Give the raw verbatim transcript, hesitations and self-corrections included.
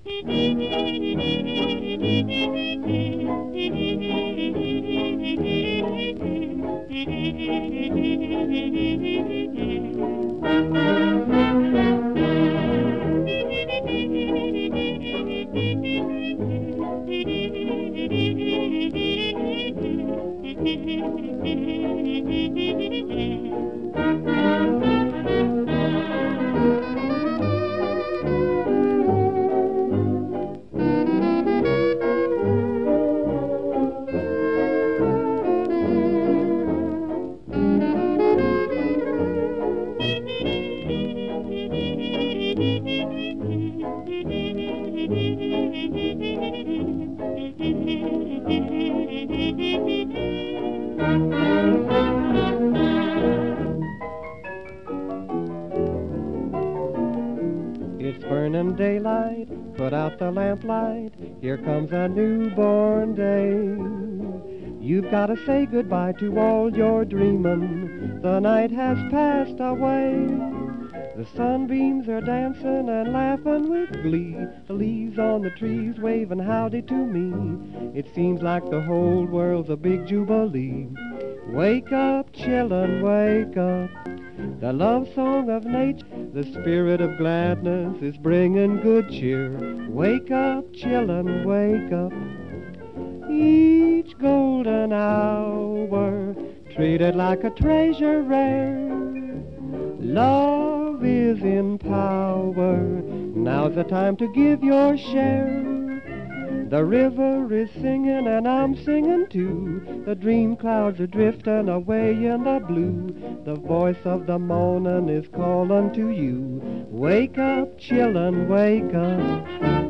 It's burning daylight, put out the lamplight, here comes a newborn day. You've got to say goodbye to all your dreaming, the night has passed away. The sunbeams are dancing and laughing with glee, the leaves on the trees waving howdy to me. It seems like the whole world's a big jubilee. Wake up, children, wake up. The love song of nature, the spirit of gladness is bringing good cheer. Wake up, children, wake up. Each golden hour treated like a treasure rare. Love is in power. Now's the time to give your share. The river is singing and I'm singing too. The dream clouds are drifting away in the blue. The voice of the morning is calling to you. Wake up, children, wake up.